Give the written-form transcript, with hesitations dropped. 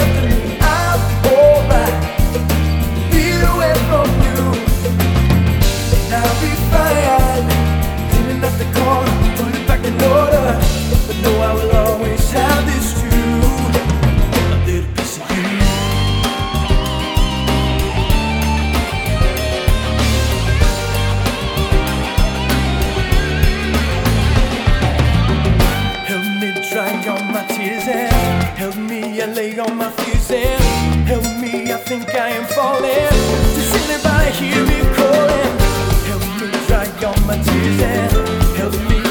nothing, I'm alright. Be away from you, and I'll be fine. Cleaning up the corner, put it back in order. But no, I will always have this too, a little piece of you. Help me dry on my tears and help me lay on my fears and help me, I think I am falling. Does anybody hear me calling? Help me dry on my tears and help me